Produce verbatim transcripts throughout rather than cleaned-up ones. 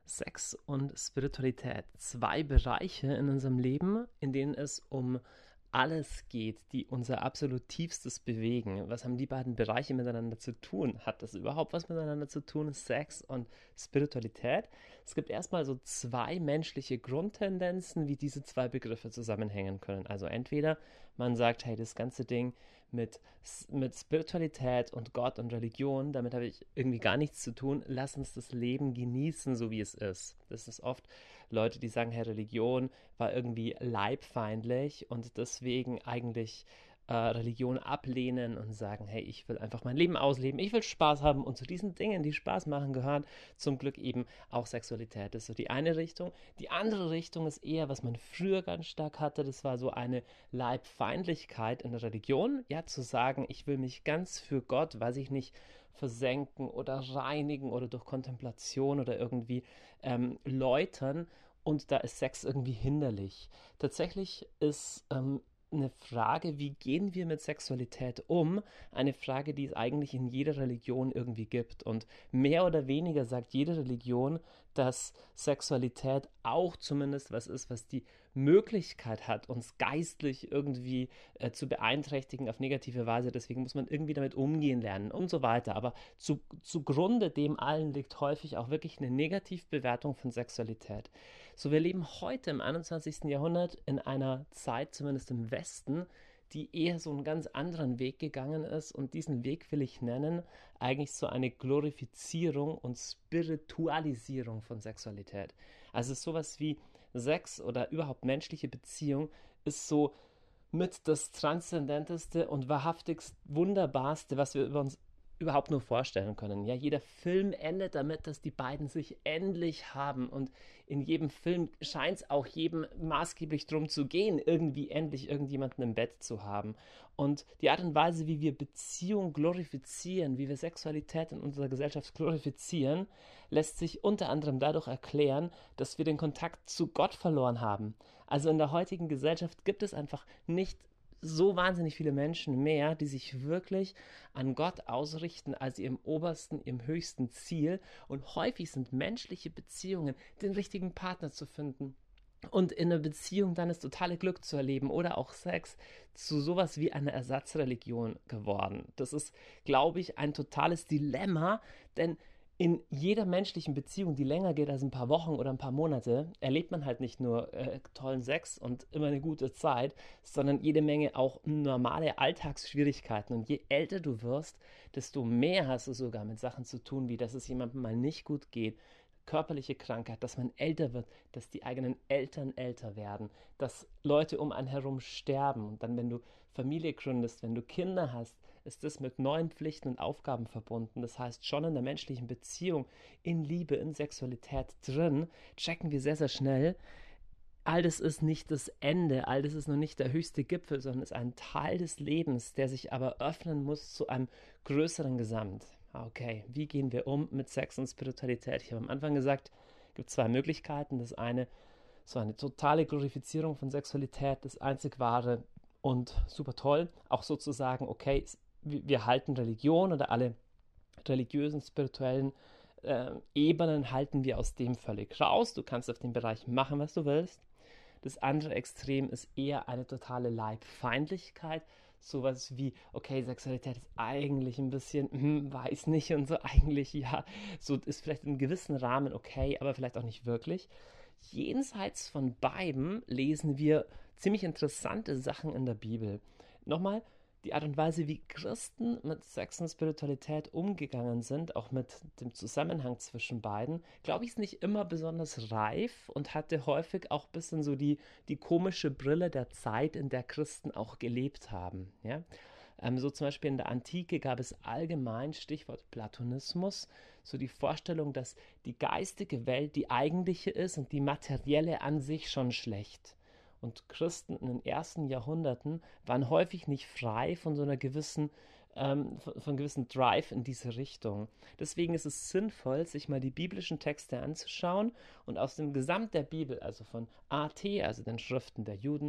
Sex und Spiritualität. Zwei Bereiche in unserem Leben, in denen es um alles geht, die unser absolut Tiefstes bewegen. Was haben die beiden Bereiche miteinander zu tun? Hat das überhaupt was miteinander zu tun? Sex und Spiritualität? Es gibt erstmal so zwei menschliche Grundtendenzen, wie diese zwei Begriffe zusammenhängen können. Also entweder man sagt, hey, das ganze Ding mit, mit Spiritualität und Gott und Religion, damit habe ich irgendwie gar nichts zu tun. Lass uns das Leben genießen, so wie es ist. Das ist oft Leute, die sagen, hey, Religion war irgendwie leibfeindlich und deswegen eigentlich äh, Religion ablehnen und sagen, hey, ich will einfach mein Leben ausleben, ich will Spaß haben, und zu diesen Dingen, die Spaß machen, gehören zum Glück eben auch Sexualität. Das ist so die eine Richtung. Die andere Richtung ist eher, was man früher ganz stark hatte, das war so eine Leibfeindlichkeit in der Religion, ja, zu sagen, ich will mich ganz für Gott, weiß ich nicht, versenken oder reinigen oder durch Kontemplation oder irgendwie ähm, läutern, und da ist Sex irgendwie hinderlich. Tatsächlich ist ähm, eine Frage, wie gehen wir mit Sexualität um, eine Frage, die es eigentlich in jeder Religion irgendwie gibt. Und mehr oder weniger sagt jede Religion, dass Sexualität auch zumindest was ist, was die Möglichkeit hat, uns geistlich irgendwie äh, zu beeinträchtigen auf negative Weise. Deswegen muss man irgendwie damit umgehen lernen und so weiter. Aber zu, zugrunde dem allen liegt häufig auch wirklich eine Negativbewertung von Sexualität. So, wir leben heute im einundzwanzigsten. Jahrhundert in einer Zeit, zumindest im Westen, die eher so einen ganz anderen Weg gegangen ist, und diesen Weg will ich nennen, eigentlich so eine Glorifizierung und Spiritualisierung von Sexualität. Also es ist sowas wie Sex oder überhaupt menschliche Beziehung ist so mit das Transzendenteste und wahrhaftigst Wunderbarste, was wir über uns überhaupt nur vorstellen können. Ja, jeder Film endet damit, dass die beiden sich endlich haben, und in jedem Film scheint es auch jedem maßgeblich drum zu gehen, irgendwie endlich irgendjemanden im Bett zu haben. Und die Art und Weise, wie wir Beziehung glorifizieren, wie wir Sexualität in unserer Gesellschaft glorifizieren, lässt sich unter anderem dadurch erklären, dass wir den Kontakt zu Gott verloren haben. Also in der heutigen Gesellschaft gibt es einfach nicht so wahnsinnig viele Menschen mehr, die sich wirklich an Gott ausrichten als ihrem obersten, ihrem höchsten Ziel. Und häufig sind menschliche Beziehungen, den richtigen Partner zu finden und in einer Beziehung dann das totale Glück zu erleben oder auch Sex, zu sowas wie einer Ersatzreligion geworden. Das ist, glaube ich, ein totales Dilemma, denn in jeder menschlichen Beziehung, die länger geht als ein paar Wochen oder ein paar Monate, erlebt man halt nicht nur äh, tollen Sex und immer eine gute Zeit, sondern jede Menge auch normale Alltagsschwierigkeiten. Und je älter du wirst, desto mehr hast du sogar mit Sachen zu tun, wie dass es jemandem mal nicht gut geht, körperliche Krankheit, dass man älter wird, dass die eigenen Eltern älter werden, dass Leute um einen herum sterben. Und dann, wenn du Familie gründest, wenn du Kinder hast, ist das mit neuen Pflichten und Aufgaben verbunden. Das heißt, schon in der menschlichen Beziehung, in Liebe, in Sexualität drin, checken wir sehr, sehr schnell, all das ist nicht das Ende, all das ist noch nicht der höchste Gipfel, sondern ist ein Teil des Lebens, der sich aber öffnen muss zu einem größeren Gesamt. Okay, wie gehen wir um mit Sex und Spiritualität? Ich habe am Anfang gesagt, es gibt zwei Möglichkeiten. Das eine, so eine totale Glorifizierung von Sexualität, das einzig wahre und super toll. Auch sozusagen, okay, wir halten Religion oder alle religiösen, spirituellen äh, Ebenen halten wir aus dem völlig raus. Du kannst auf dem Bereich machen, was du willst. Das andere Extrem ist eher eine totale Leibfeindlichkeit. Sowas wie, okay, Sexualität ist eigentlich ein bisschen, hm, weiß nicht, und so eigentlich, ja, so ist vielleicht in gewissem Rahmen okay, aber vielleicht auch nicht wirklich. Jenseits von beiden lesen wir ziemlich interessante Sachen in der Bibel. Nochmal, die Art und Weise, wie Christen mit Sex und Spiritualität umgegangen sind, auch mit dem Zusammenhang zwischen beiden, glaube ich, ist nicht immer besonders reif und hatte häufig auch ein bisschen so die, die komische Brille der Zeit, in der Christen auch gelebt haben. Ja? Ähm, so zum Beispiel in der Antike gab es allgemein, Stichwort Platonismus, so die Vorstellung, dass die geistige Welt die eigentliche ist und die materielle an sich schon schlecht. Und Christen in den ersten Jahrhunderten waren häufig nicht frei von so einer gewissen, ähm, von, von gewissen Drive in diese Richtung. Deswegen ist es sinnvoll, sich mal die biblischen Texte anzuschauen und aus dem Gesamt der Bibel, also von A T, also den Schriften der Juden,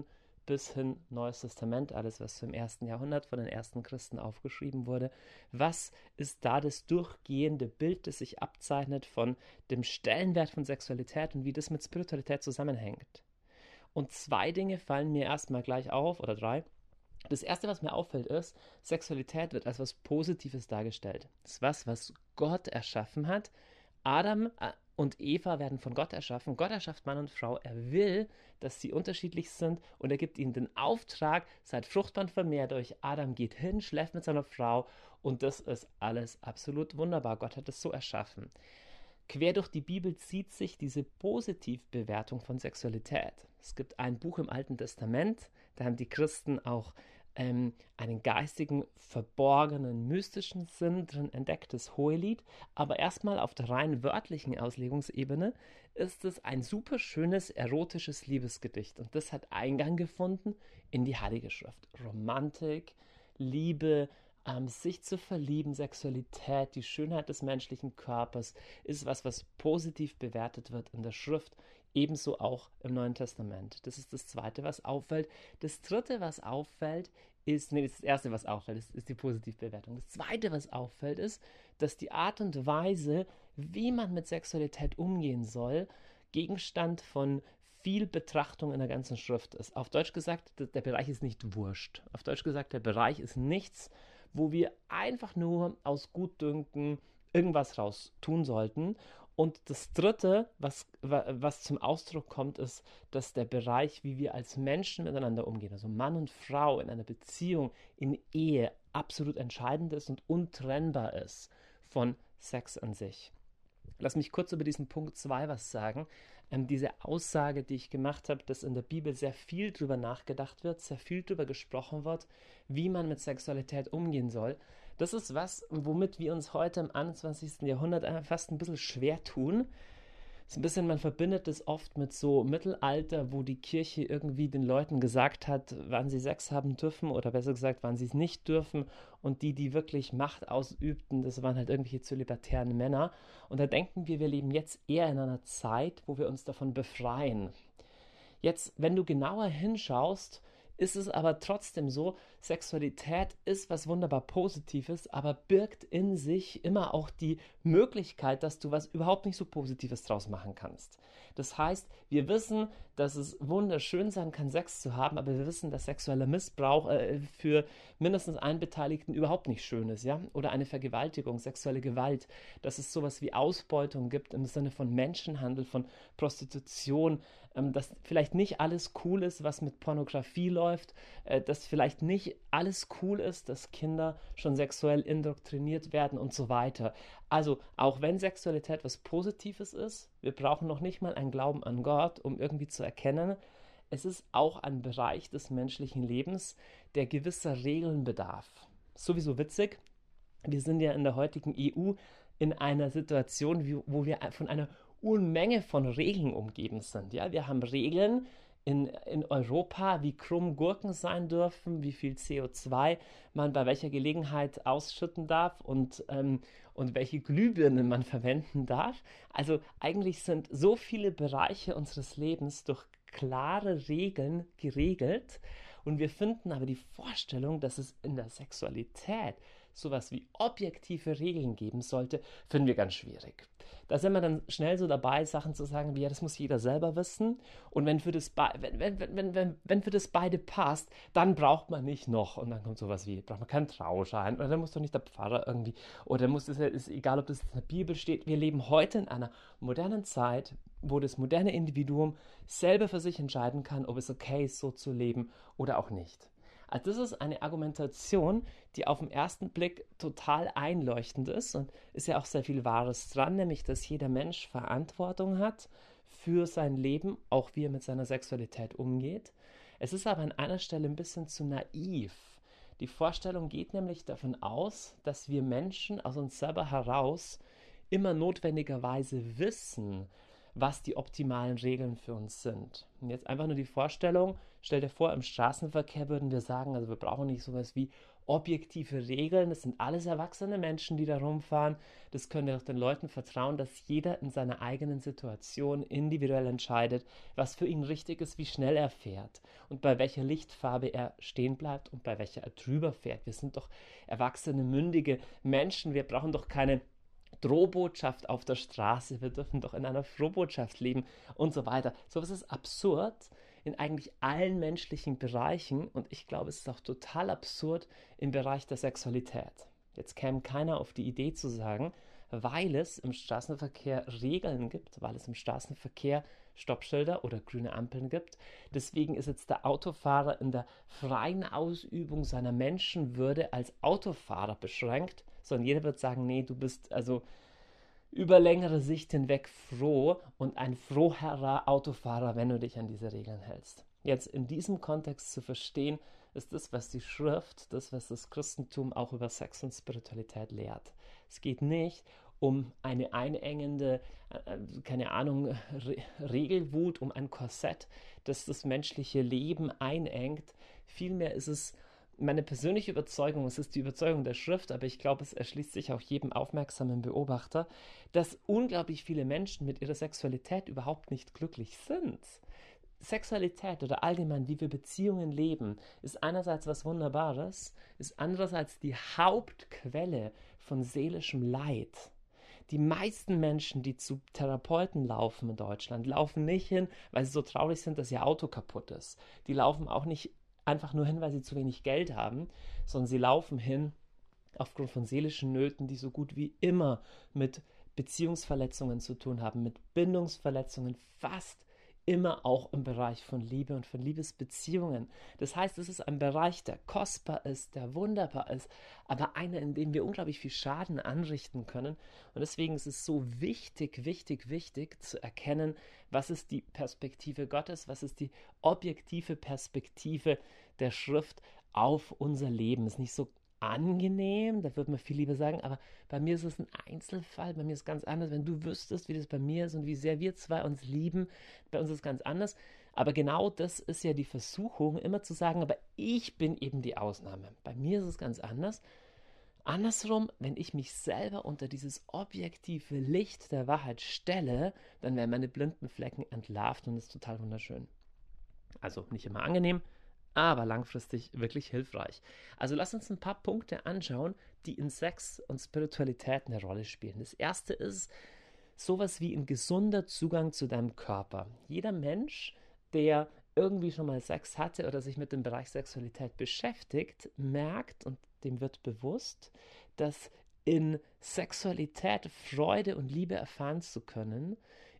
bis hin Neues Testament, alles, was im ersten Jahrhundert von den ersten Christen aufgeschrieben wurde. Was ist da das durchgehende Bild, das sich abzeichnet von dem Stellenwert von Sexualität und wie das mit Spiritualität zusammenhängt? Und zwei Dinge fallen mir erstmal gleich auf, oder drei. Das erste, was mir auffällt, ist, Sexualität wird als was Positives dargestellt. Das ist was, was Gott erschaffen hat. Adam und Eva werden von Gott erschaffen. Gott erschafft Mann und Frau. Er will, dass sie unterschiedlich sind und er gibt ihnen den Auftrag, seid fruchtbar und vermehrt euch. Adam geht hin, schläft mit seiner Frau und das ist alles absolut wunderbar. Gott hat es so erschaffen. Quer durch die Bibel zieht sich diese Positivbewertung von Sexualität. Es gibt ein Buch im Alten Testament, da haben die Christen auch ähm, einen geistigen, verborgenen, mystischen Sinn drin entdeckt, das Hohelied. Aber erstmal auf der rein wörtlichen Auslegungsebene ist es ein super schönes, erotisches Liebesgedicht. Und das hat Eingang gefunden in die Heilige Schrift. Romantik, Liebe, ähm, sich zu verlieben, Sexualität, die Schönheit des menschlichen Körpers ist was, was positiv bewertet wird in der Schrift, ebenso auch im Neuen Testament. Das ist das Zweite, was auffällt. Das Dritte, was auffällt, ist, nee, das Erste, was auffällt, ist, ist die Positivbewertung. Das Zweite, was auffällt, ist, dass die Art und Weise, wie man mit Sexualität umgehen soll, Gegenstand von viel Betrachtung in der ganzen Schrift ist. Auf Deutsch gesagt, der Bereich ist nicht wurscht. Auf Deutsch gesagt, der Bereich ist nichts, wo wir einfach nur aus Gutdünken irgendwas raus tun sollten. Und das Dritte, was, was zum Ausdruck kommt, ist, dass der Bereich, wie wir als Menschen miteinander umgehen, also Mann und Frau in einer Beziehung, in Ehe, absolut entscheidend ist und untrennbar ist von Sex an sich. Lass mich kurz über diesen Punkt zwei was sagen. Ähm, diese Aussage, die ich gemacht habe, dass in der Bibel sehr viel drüber nachgedacht wird, sehr viel drüber gesprochen wird, wie man mit Sexualität umgehen soll. Das ist was, womit wir uns heute im einundzwanzigsten Jahrhundert fast ein bisschen schwer tun. Das ist ein bisschen, man verbindet es oft mit so Mittelalter, wo die Kirche irgendwie den Leuten gesagt hat, wann sie Sex haben dürfen oder besser gesagt, wann sie es nicht dürfen. Und die, die wirklich Macht ausübten, das waren halt irgendwelche zölibatären Männer. Und da denken wir, wir leben jetzt eher in einer Zeit, wo wir uns davon befreien. Jetzt, wenn du genauer hinschaust, ist es aber trotzdem so, Sexualität ist was wunderbar Positives, aber birgt in sich immer auch die Möglichkeit, dass du was überhaupt nicht so Positives draus machen kannst. Das heißt, wir wissen, dass es wunderschön sein kann, Sex zu haben, aber wir wissen, dass sexueller Missbrauch äh, für mindestens einen Beteiligten überhaupt nicht schön ist, ja? Oder eine Vergewaltigung, sexuelle Gewalt, dass es sowas wie Ausbeutung gibt im Sinne von Menschenhandel, von Prostitution, ähm, dass vielleicht nicht alles cool ist, was mit Pornografie läuft, äh, dass vielleicht nicht alles cool ist, dass Kinder schon sexuell indoktriniert werden und so weiter. Also, auch wenn Sexualität was Positives ist, wir brauchen noch nicht mal einen Glauben an Gott, um irgendwie zu erkennen, es ist auch ein Bereich des menschlichen Lebens, der gewisser Regeln bedarf. Sowieso witzig, wir sind ja in der heutigen E U in einer Situation, wo wir von einer Unmenge von Regeln umgeben sind. Ja? Wir haben Regeln in, in Europa, wie krumm Gurken sein dürfen, wie viel C O zwei man bei welcher Gelegenheit ausschütten darf und, ähm, und welche Glühbirne man verwenden darf. Also eigentlich sind so viele Bereiche unseres Lebens durch klare Regeln geregelt und wir finden aber die Vorstellung, dass es in der Sexualität sowas wie objektive Regeln geben sollte, finden wir ganz schwierig. Da sind wir dann schnell so dabei, Sachen zu sagen wie, ja, das muss jeder selber wissen und wenn für das, Be- wenn, wenn, wenn, wenn, wenn für das beide passt, dann braucht man nicht noch und dann kommt sowas wie, braucht man keinen Trauschein oder dann muss doch nicht der Pfarrer irgendwie oder muss das, ist egal, ob das in der Bibel steht. Wir leben heute in einer modernen Zeit, wo das moderne Individuum selber für sich entscheiden kann, ob es okay ist, so zu leben oder auch nicht. Also das ist eine Argumentation, die auf den ersten Blick total einleuchtend ist und ist ja auch sehr viel Wahres dran, nämlich dass jeder Mensch Verantwortung hat für sein Leben, auch wie er mit seiner Sexualität umgeht. Es ist aber an einer Stelle ein bisschen zu naiv. Die Vorstellung geht nämlich davon aus, dass wir Menschen aus uns selber heraus immer notwendigerweise wissen, was die optimalen Regeln für uns sind. Und jetzt einfach nur die Vorstellung, stell dir vor, im Straßenverkehr würden wir sagen, also wir brauchen nicht sowas wie objektive Regeln, das sind alles erwachsene Menschen, die da rumfahren. Das können wir auch den Leuten vertrauen, dass jeder in seiner eigenen Situation individuell entscheidet, was für ihn richtig ist, wie schnell er fährt und bei welcher Lichtfarbe er stehen bleibt und bei welcher er drüber fährt. Wir sind doch erwachsene, mündige Menschen, wir brauchen doch keine Drohbotschaft auf der Straße, wir dürfen doch in einer Frohbotschaft leben und so weiter. Sowas ist absurd in eigentlich allen menschlichen Bereichen und ich glaube, es ist auch total absurd im Bereich der Sexualität. Jetzt käme keiner auf die Idee zu sagen, weil es im Straßenverkehr Regeln gibt, weil es im Straßenverkehr Stoppschilder oder grüne Ampeln gibt. Deswegen ist jetzt der Autofahrer in der freien Ausübung seiner Menschenwürde als Autofahrer beschränkt, sondern jeder wird sagen, nee, du bist also über längere Sicht hinweg froh und ein froherer Autofahrer, wenn du dich an diese Regeln hältst. Jetzt in diesem Kontext zu verstehen, ist das, was die Schrift, das, was das Christentum auch über Sex und Spiritualität lehrt. Es geht nicht um eine einengende, äh, keine Ahnung, Re- Regelwut, um ein Korsett, das das menschliche Leben einengt. Vielmehr ist es meine persönliche Überzeugung, es ist die Überzeugung der Schrift, aber ich glaube, es erschließt sich auch jedem aufmerksamen Beobachter, dass unglaublich viele Menschen mit ihrer Sexualität überhaupt nicht glücklich sind. Sexualität oder allgemein, wie wir Beziehungen leben, ist einerseits was Wunderbares, ist andererseits die Hauptquelle von seelischem Leid. Die meisten Menschen, die zu Therapeuten laufen in Deutschland, laufen nicht hin, weil sie so traurig sind, dass ihr Auto kaputt ist. Die laufen auch nicht einfach nur hin, weil sie zu wenig Geld haben, sondern sie laufen hin aufgrund von seelischen Nöten, die so gut wie immer mit Beziehungsverletzungen zu tun haben, mit Bindungsverletzungen, fast immer auch im Bereich von Liebe und von Liebesbeziehungen. Das heißt, es ist ein Bereich, der kostbar ist, der wunderbar ist, aber einer, in dem wir unglaublich viel Schaden anrichten können. Und deswegen ist es so wichtig, wichtig, wichtig zu erkennen, was ist die Perspektive Gottes, was ist die objektive Perspektive der Schrift auf unser Leben. Es ist nicht so angenehm, da würde man viel lieber sagen, aber bei mir ist es ein Einzelfall, bei mir ist es ganz anders. Wenn du wüsstest, wie das bei mir ist und wie sehr wir zwei uns lieben, bei uns ist es ganz anders. Aber genau das ist ja die Versuchung, immer zu sagen, aber ich bin eben die Ausnahme. Bei mir ist es ganz anders. Andersrum, wenn ich mich selber unter dieses objektive Licht der Wahrheit stelle, dann werden meine blinden Flecken entlarvt und das ist total wunderschön. Also nicht immer angenehm, aber langfristig wirklich hilfreich. Also lass uns ein paar Punkte anschauen, die in Sex und Spiritualität eine Rolle spielen. Das erste ist sowas wie ein gesunder Zugang zu deinem Körper. Jeder Mensch, der irgendwie schon mal Sex hatte oder sich mit dem Bereich Sexualität beschäftigt, merkt und dem wird bewusst, dass in Sexualität Freude und Liebe erfahren zu können,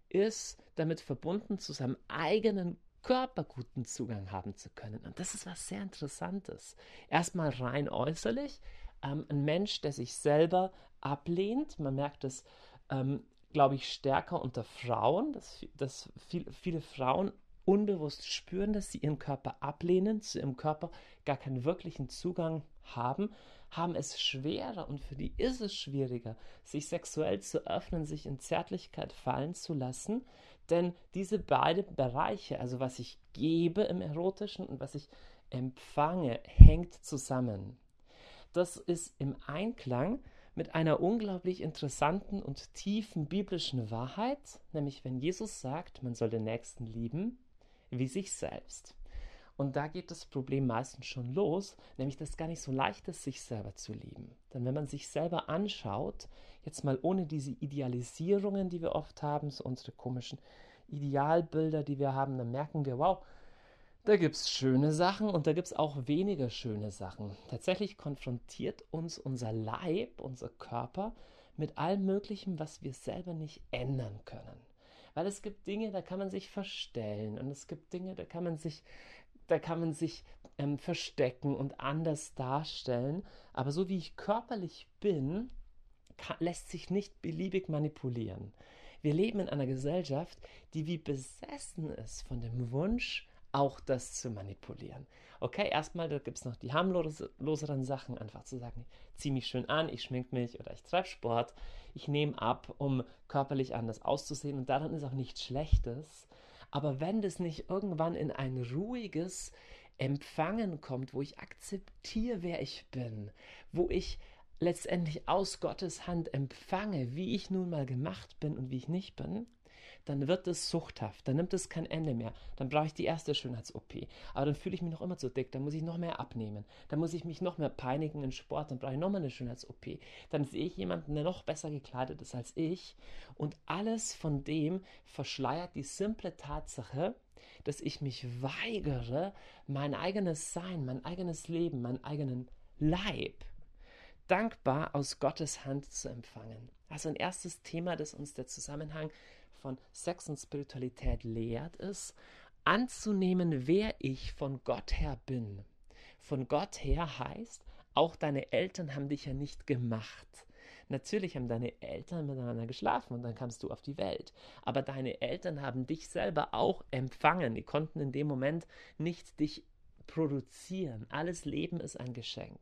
ist damit verbunden, zu seinem eigenen Körper guten Zugang haben zu können. Und das ist was sehr Interessantes. Erstmal rein äußerlich. Ähm, ein Mensch, der sich selber ablehnt, man merkt es, ähm, glaube ich, stärker unter Frauen, dass, dass viel, viele Frauen unbewusst spüren, dass sie ihren Körper ablehnen, zu ihrem Körper gar keinen wirklichen Zugang haben, haben es schwerer und für die ist es schwieriger, sich sexuell zu öffnen, sich in Zärtlichkeit fallen zu lassen, denn diese beiden Bereiche, also was ich gebe im Erotischen und was ich empfange, hängt zusammen. Das ist im Einklang mit einer unglaublich interessanten und tiefen biblischen Wahrheit, nämlich wenn Jesus sagt, man soll den Nächsten lieben wie sich selbst. Und da geht das Problem meistens schon los, nämlich dass es gar nicht so leicht ist, sich selber zu lieben. Denn wenn man sich selber anschaut, jetzt mal ohne diese Idealisierungen, die wir oft haben, so unsere komischen Idealbilder, die wir haben, dann merken wir, wow, da gibt es schöne Sachen und da gibt es auch weniger schöne Sachen. Tatsächlich konfrontiert uns unser Leib, unser Körper mit allem Möglichen, was wir selber nicht ändern können. Weil es gibt Dinge, da kann man sich verstellen und es gibt Dinge, da kann man sich, da kann man sich ähm, verstecken und anders darstellen. Aber so wie ich körperlich bin, kann, lässt sich nicht beliebig manipulieren. Wir leben in einer Gesellschaft, die wie besessen ist von dem Wunsch, auch das zu manipulieren. Okay, erstmal, da gibt es noch die harmloseren Sachen, einfach zu sagen, ich ziehe mich schön an, ich schmink mich oder ich treibe Sport, ich nehme ab, um körperlich anders auszusehen und daran ist auch nichts Schlechtes. Aber wenn das nicht irgendwann in ein ruhiges, Empfangen kommt, wo ich akzeptiere, wer ich bin, wo ich letztendlich aus Gottes Hand empfange, wie ich nun mal gemacht bin und wie ich nicht bin, dann wird es suchthaft, dann nimmt es kein Ende mehr. Dann brauche ich die erste Schönheits-O P. Aber dann fühle ich mich noch immer zu dick, dann muss ich noch mehr abnehmen. Dann muss ich mich noch mehr peinigen in Sport, dann brauche ich nochmal eine Schönheits-O P. Dann sehe ich jemanden, der noch besser gekleidet ist als ich. Und alles von dem verschleiert die simple Tatsache, dass ich mich weigere, mein eigenes Sein, mein eigenes Leben, meinen eigenen Leib dankbar aus Gottes Hand zu empfangen. Also ein erstes Thema, das uns der Zusammenhang von Sex und Spiritualität lehrt, ist, anzunehmen, wer ich von Gott her bin. Von Gott her heißt, auch deine Eltern haben dich ja nicht gemacht. Natürlich haben deine Eltern miteinander geschlafen und dann kamst du auf die Welt. Aber deine Eltern haben dich selber auch empfangen. Die konnten in dem Moment nicht dich produzieren. Alles Leben ist ein Geschenk.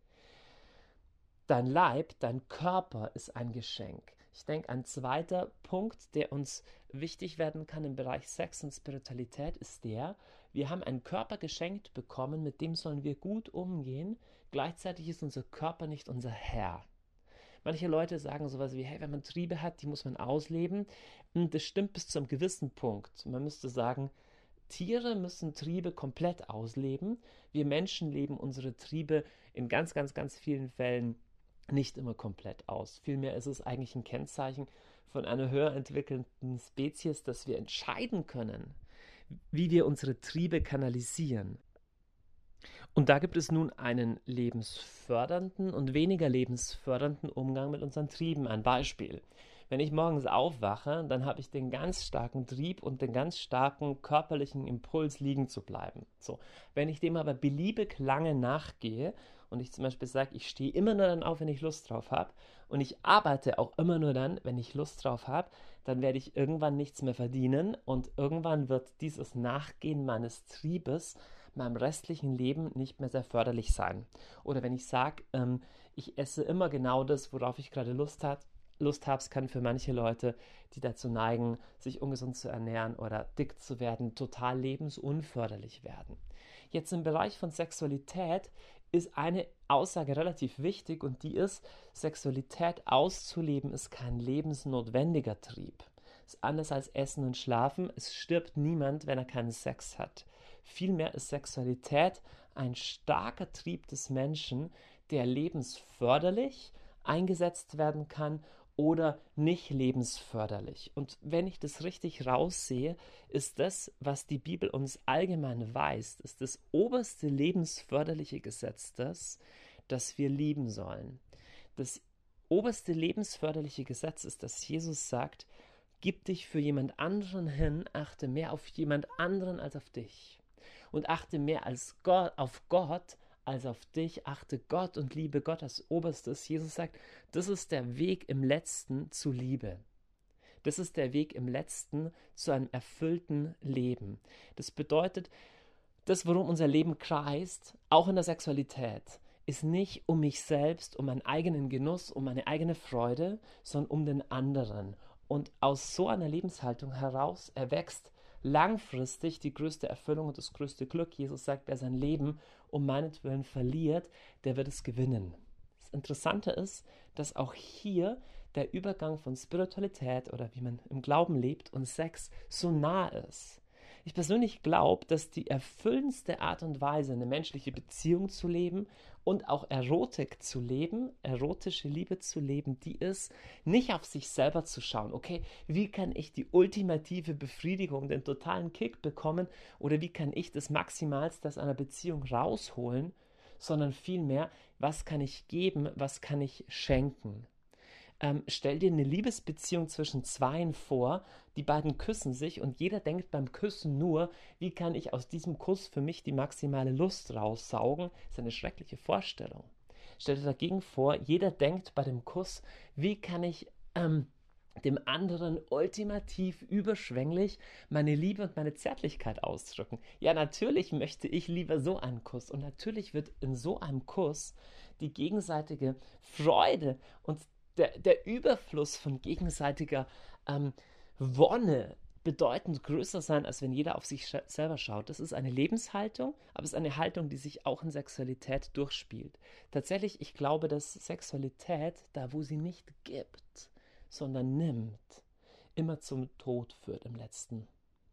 Dein Leib, dein Körper ist ein Geschenk. Ich denke, ein zweiter Punkt, der uns wichtig werden kann im Bereich Sex und Spiritualität, ist der, wir haben einen Körper geschenkt bekommen, mit dem sollen wir gut umgehen. Gleichzeitig ist unser Körper nicht unser Herr. Manche Leute sagen sowas wie, hey, wenn man Triebe hat, die muss man ausleben. Und das stimmt bis zu einem gewissen Punkt. Man müsste sagen, Tiere müssen Triebe komplett ausleben. Wir Menschen leben unsere Triebe in ganz, ganz, ganz vielen Fällen nicht immer komplett aus. Vielmehr ist es eigentlich ein Kennzeichen von einer höher entwickelten Spezies, dass wir entscheiden können, wie wir unsere Triebe kanalisieren. Und da gibt es nun einen lebensfördernden und weniger lebensfördernden Umgang mit unseren Trieben. Ein Beispiel. Wenn ich morgens aufwache, dann habe ich den ganz starken Trieb und den ganz starken körperlichen Impuls, liegen zu bleiben. So. Wenn ich dem aber beliebig lange nachgehe und ich zum Beispiel sage, ich stehe immer nur dann auf, wenn ich Lust drauf habe und ich arbeite auch immer nur dann, wenn ich Lust drauf habe, dann werde ich irgendwann nichts mehr verdienen und irgendwann wird dieses Nachgehen meines Triebes meinem restlichen Leben nicht mehr sehr förderlich sein. Oder wenn ich sage, ähm, ich esse immer genau das, worauf ich gerade Lust habe, Lust habe, es kann für manche Leute, die dazu neigen, sich ungesund zu ernähren oder dick zu werden, total lebensunförderlich werden. Jetzt im Bereich von Sexualität ist eine Aussage relativ wichtig und die ist, Sexualität auszuleben ist kein lebensnotwendiger Trieb. Es ist anders als Essen und Schlafen. Es stirbt niemand, wenn er keinen Sex hat. Vielmehr ist Sexualität ein starker Trieb des Menschen, der lebensförderlich eingesetzt werden kann oder nicht lebensförderlich. Und wenn ich das richtig raussehe, ist das, was die Bibel uns allgemein weist, ist das oberste lebensförderliche Gesetz das, dass wir lieben sollen. Das oberste lebensförderliche Gesetz ist, dass Jesus sagt, gib dich für jemand anderen hin, achte mehr auf jemand anderen als auf dich. Und achte mehr als Gott, auf Gott als auf dich, achte Gott und liebe Gott als Oberstes. Jesus sagt, das ist der Weg im Letzten zu Liebe. Das ist der Weg im Letzten zu einem erfüllten Leben. Das bedeutet, das, worum unser Leben kreist, auch in der Sexualität, ist nicht um mich selbst, um meinen eigenen Genuss, um meine eigene Freude, sondern um den anderen. Und aus so einer Lebenshaltung heraus erwächst langfristig die größte Erfüllung und das größte Glück. Jesus sagt, wer sein Leben um meinetwillen verliert, der wird es gewinnen. Das Interessante ist, dass auch hier der Übergang von Spiritualität oder wie man im Glauben lebt und Sex so nah ist. Ich persönlich glaube, dass die erfüllendste Art und Weise, eine menschliche Beziehung zu leben und auch Erotik zu leben, erotische Liebe zu leben, die ist, nicht auf sich selber zu schauen, okay, wie kann ich die ultimative Befriedigung, den totalen Kick bekommen oder wie kann ich das Maximalste aus einer Beziehung rausholen, sondern vielmehr, was kann ich geben, was kann ich schenken. Ähm, stell dir eine Liebesbeziehung zwischen Zweien vor, die beiden küssen sich und jeder denkt beim Küssen nur, wie kann ich aus diesem Kuss für mich die maximale Lust raussaugen? Das ist eine schreckliche Vorstellung. Stell dir dagegen vor, jeder denkt bei dem Kuss, wie kann ich ähm, dem anderen ultimativ überschwänglich meine Liebe und meine Zärtlichkeit ausdrücken. Ja, natürlich möchte ich lieber so einen Kuss und natürlich wird in so einem Kuss die gegenseitige Freude und Der, der Überfluss von gegenseitiger ähm, Wonne bedeutend größer sein, als wenn jeder auf sich sch- selber schaut. Das ist eine Lebenshaltung, aber es ist eine Haltung, die sich auch in Sexualität durchspielt. Tatsächlich, ich glaube, dass Sexualität, da wo sie nicht gibt, sondern nimmt, immer zum Tod führt im letzten.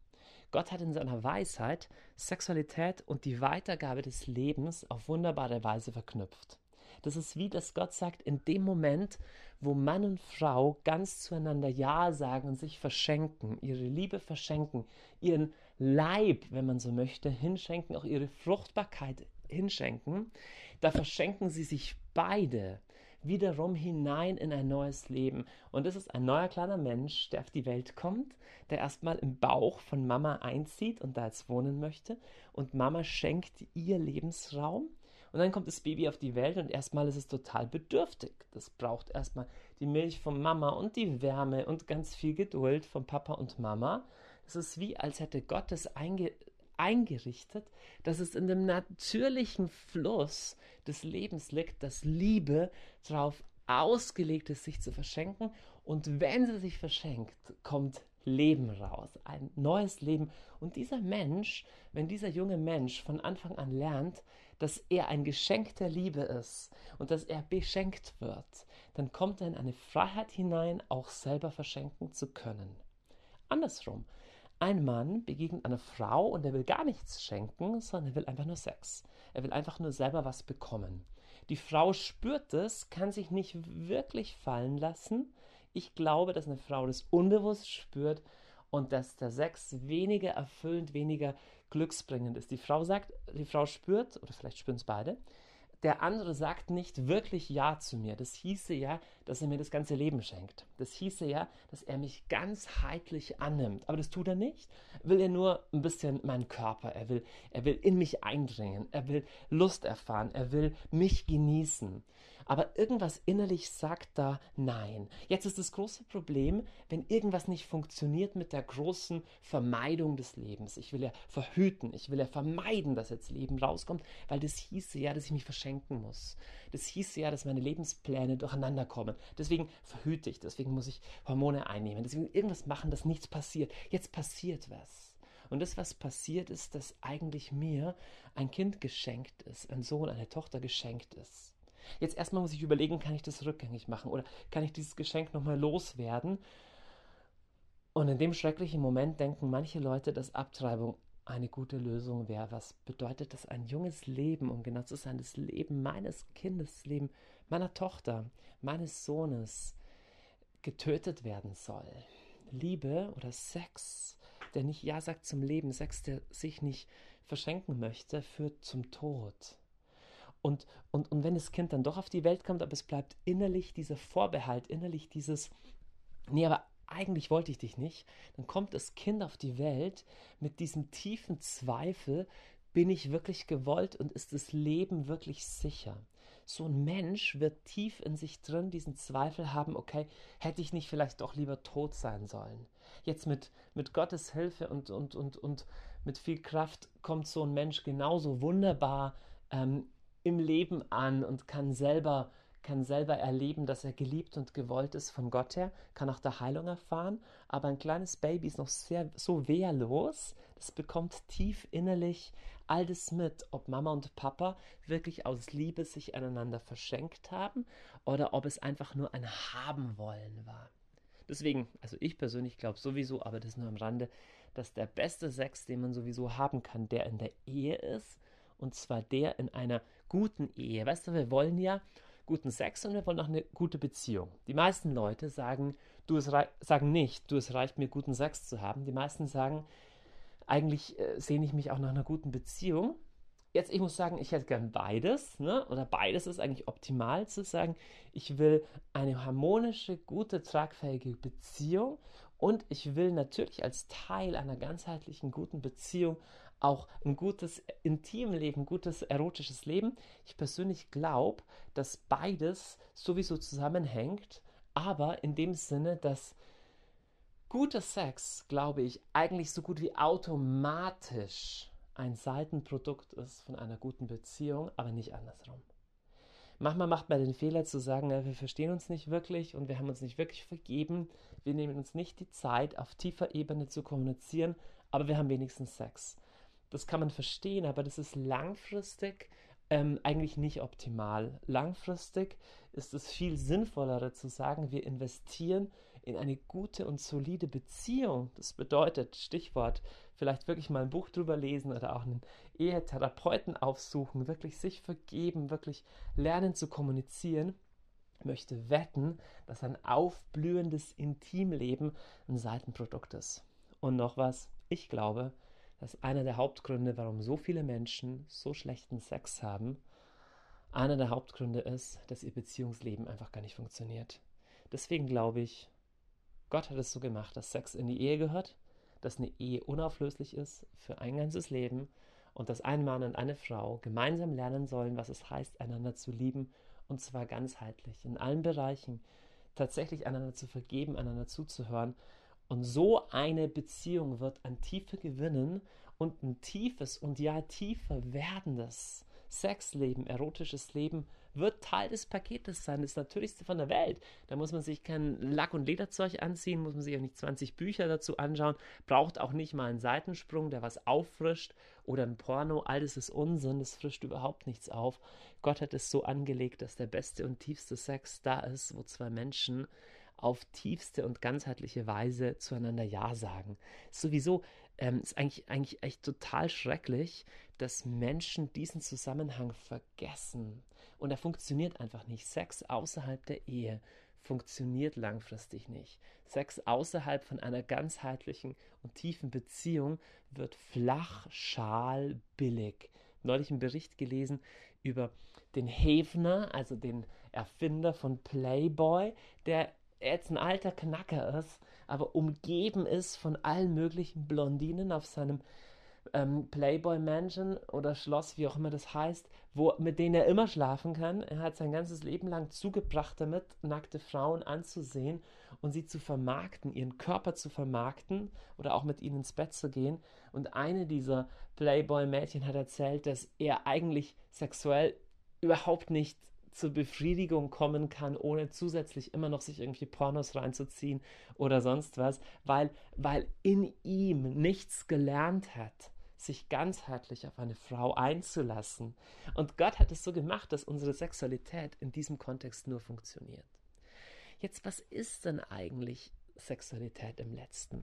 Gott hat in seiner Weisheit Sexualität und die Weitergabe des Lebens auf wunderbare Weise verknüpft. Das ist wie, dass Gott sagt, in dem Moment, wo Mann und Frau ganz zueinander Ja sagen und sich verschenken, ihre Liebe verschenken, ihren Leib, wenn man so möchte, hinschenken, auch ihre Fruchtbarkeit hinschenken, da verschenken sie sich beide wiederum hinein in ein neues Leben. Und das ist ein neuer kleiner Mensch, der auf die Welt kommt, der erstmal im Bauch von Mama einzieht und da jetzt wohnen möchte. Und Mama schenkt ihr Lebensraum. Und dann kommt das Baby auf die Welt und erstmal ist es total bedürftig. Das braucht erstmal die Milch von Mama und die Wärme und ganz viel Geduld von Papa und Mama. Es ist wie, als hätte Gott es einge eingerichtet, dass es in dem natürlichen Fluss des Lebens liegt, dass Liebe darauf ausgelegt ist, sich zu verschenken. Und wenn sie sich verschenkt, kommt Leben raus, ein neues Leben. Und dieser Mensch, wenn dieser junge Mensch von Anfang an lernt, dass er ein Geschenk der Liebe ist und dass er beschenkt wird, dann kommt er in eine Freiheit hinein, auch selber verschenken zu können. Andersrum, ein Mann begegnet einer Frau und er will gar nichts schenken, sondern er will einfach nur Sex. Er will einfach nur selber was bekommen. Die Frau spürt es, kann sich nicht wirklich fallen lassen. Ich glaube, dass eine Frau das unbewusst spürt und dass der Sex weniger erfüllend, weniger glücksbringend ist. Die Frau sagt, die Frau spürt, oder vielleicht spüren es beide, der andere sagt nicht wirklich Ja zu mir. Das hieße ja, dass er mir das ganze Leben schenkt. Das hieße ja, dass er mich ganzheitlich annimmt. Aber das tut er nicht. Will er nur ein bisschen meinen Körper. Er will, er will in mich eindringen. Er will Lust erfahren. Er will mich genießen. Aber irgendwas innerlich sagt da Nein. Jetzt ist das große Problem, wenn irgendwas nicht funktioniert mit der großen Vermeidung des Lebens. Ich will ja verhüten. Ich will ja vermeiden, dass jetzt Leben rauskommt, weil das hieße ja, dass ich mich verschenken muss. Das hieße ja, dass meine Lebenspläne durcheinander kommen. Deswegen verhüte ich. Deswegen muss ich Hormone einnehmen. Deswegen irgendwas machen, dass nichts passiert. Jetzt passiert was. Und das, was passiert ist, dass eigentlich mir ein Kind geschenkt ist, ein Sohn, eine Tochter geschenkt ist. Jetzt erstmal muss ich überlegen, kann ich das rückgängig machen oder kann ich dieses Geschenk nochmal loswerden? Und in dem schrecklichen Moment denken manche Leute, dass Abtreibung eine gute Lösung wäre. Was bedeutet das? Ein junges Leben, um genau zu sein, das Leben meines Kindes, das Leben meiner Tochter, meines Sohnes getötet werden soll. Liebe oder Sex, der nicht Ja sagt zum Leben, Sex, der sich nicht verschenken möchte, führt zum Tod. Und, und, und wenn das Kind dann doch auf die Welt kommt, aber es bleibt innerlich dieser Vorbehalt, innerlich dieses, nee, aber eigentlich wollte ich dich nicht, dann kommt das Kind auf die Welt mit diesem tiefen Zweifel, bin ich wirklich gewollt und ist das Leben wirklich sicher? So ein Mensch wird tief in sich drin diesen Zweifel haben, okay, hätte ich nicht vielleicht doch lieber tot sein sollen? Jetzt mit, mit Gottes Hilfe und, und, und, und mit viel Kraft kommt so ein Mensch genauso wunderbar ähm, im Leben an und kann selber, kann selber erleben, dass er geliebt und gewollt ist von Gott her, kann auch der Heilung erfahren, aber ein kleines Baby ist noch sehr, so wehrlos, das bekommt tief innerlich all das mit, ob Mama und Papa wirklich aus Liebe sich aneinander verschenkt haben oder ob es einfach nur ein Haben-Wollen war. Deswegen, also ich persönlich glaube sowieso, aber das nur am Rande, dass der beste Sex, den man sowieso haben kann, der in der Ehe ist, und zwar der in einer guten Ehe. Weißt du, wir wollen ja guten Sex und wir wollen auch eine gute Beziehung. Die meisten Leute sagen, du es sagen nicht, du es reicht mir guten Sex zu haben. Die meisten sagen, eigentlich äh, sehne ich mich auch nach einer guten Beziehung. Jetzt, ich muss sagen, ich hätte gern beides, ne? Oder beides ist eigentlich optimal zu sagen, ich will eine harmonische, gute, tragfähige Beziehung und ich will natürlich als Teil einer ganzheitlichen, guten Beziehung auch ein gutes Intimleben, ein gutes erotisches Leben. Ich persönlich glaube, dass beides sowieso zusammenhängt, aber in dem Sinne, dass guter Sex, glaube ich, eigentlich so gut wie automatisch ein Seitenprodukt ist von einer guten Beziehung, aber nicht andersrum. Manchmal macht man den Fehler zu sagen, ja, wir verstehen uns nicht wirklich und wir haben uns nicht wirklich vergeben. Wir nehmen uns nicht die Zeit, auf tiefer Ebene zu kommunizieren, aber wir haben wenigstens Sex. Das kann man verstehen, aber das ist langfristig ähm, eigentlich nicht optimal. Langfristig ist es viel sinnvollere zu sagen, wir investieren in eine gute und solide Beziehung. Das bedeutet, Stichwort, vielleicht wirklich mal ein Buch drüber lesen oder auch einen Ehetherapeuten aufsuchen, wirklich sich vergeben, wirklich lernen zu kommunizieren. Ich möchte wetten, dass ein aufblühendes Intimleben ein Seitenprodukt ist. Und noch was, ich glaube, dass einer der Hauptgründe, warum so viele Menschen so schlechten Sex haben, einer der Hauptgründe ist, dass ihr Beziehungsleben einfach gar nicht funktioniert. Deswegen glaube ich, Gott hat es so gemacht, dass Sex in die Ehe gehört, dass eine Ehe unauflöslich ist für ein ganzes Leben und dass ein Mann und eine Frau gemeinsam lernen sollen, was es heißt, einander zu lieben, und zwar ganzheitlich, in allen Bereichen, tatsächlich einander zu vergeben, einander zuzuhören. Und so eine Beziehung wird an Tiefe gewinnen und ein tiefes und ja tiefer werdendes Sexleben, erotisches Leben wird Teil des Paketes sein, das Natürlichste von der Welt. Da muss man sich kein Lack- und Lederzeug anziehen, muss man sich auch nicht zwanzig Bücher dazu anschauen, braucht auch nicht mal einen Seitensprung, der was auffrischt oder ein Porno, all das ist Unsinn, das frischt überhaupt nichts auf. Gott hat es so angelegt, dass der beste und tiefste Sex da ist, wo zwei Menschen auf tiefste und ganzheitliche Weise zueinander Ja sagen. Sowieso ähm, ist eigentlich, eigentlich echt total schrecklich, dass Menschen diesen Zusammenhang vergessen. Und er funktioniert einfach nicht. Sex außerhalb der Ehe funktioniert langfristig nicht. Sex außerhalb von einer ganzheitlichen und tiefen Beziehung wird flach, schal, billig. Neulich einen Bericht gelesen über den Hefner, also den Erfinder von Playboy, der jetzt ein alter Knacker ist, aber umgeben ist von allen möglichen Blondinen auf seinem ähm, Playboy Mansion oder Schloss, wie auch immer das heißt, wo, mit denen er immer schlafen kann. Er hat sein ganzes Leben lang zugebracht damit, nackte Frauen anzusehen und sie zu vermarkten, ihren Körper zu vermarkten oder auch mit ihnen ins Bett zu gehen. Und eine dieser Playboy-Mädchen hat erzählt, dass er eigentlich sexuell überhaupt nicht zur Befriedigung kommen kann, ohne zusätzlich immer noch sich irgendwie Pornos reinzuziehen oder sonst was, weil, weil in ihm nichts gelernt hat, sich ganzheitlich auf eine Frau einzulassen. Und Gott hat es so gemacht, dass unsere Sexualität in diesem Kontext nur funktioniert. Jetzt, was ist denn eigentlich Sexualität im Letzten?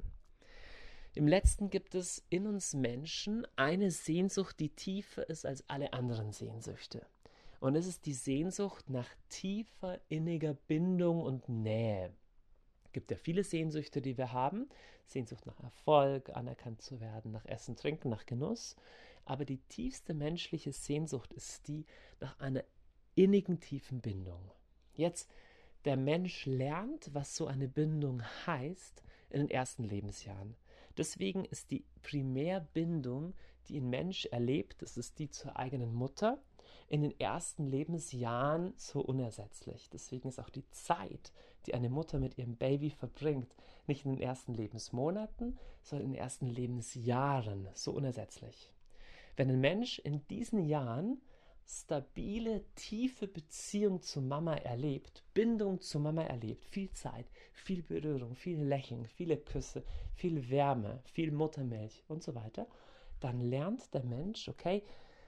Im Letzten gibt es in uns Menschen eine Sehnsucht, die tiefer ist als alle anderen Sehnsüchte. Und es ist die Sehnsucht nach tiefer, inniger Bindung und Nähe. Es gibt ja viele Sehnsüchte, die wir haben. Sehnsucht nach Erfolg, anerkannt zu werden, nach Essen, Trinken, nach Genuss. Aber die tiefste menschliche Sehnsucht ist die nach einer innigen, tiefen Bindung. Jetzt, der Mensch lernt, was so eine Bindung heißt, in den ersten Lebensjahren. Deswegen ist die Primärbindung, die ein Mensch erlebt, das ist die zur eigenen Mutter, in den ersten Lebensjahren so unersetzlich. Deswegen ist auch die Zeit, die eine Mutter mit ihrem Baby verbringt, nicht in den ersten Lebensmonaten, sondern in den ersten Lebensjahren so unersetzlich. Wenn ein Mensch in diesen Jahren stabile, tiefe Beziehung zu Mama erlebt, Bindung zu Mama erlebt, viel Zeit, viel Berührung, viel Lächeln, viele Küsse, viel Wärme, viel Muttermilch und so weiter, dann lernt der Mensch, okay,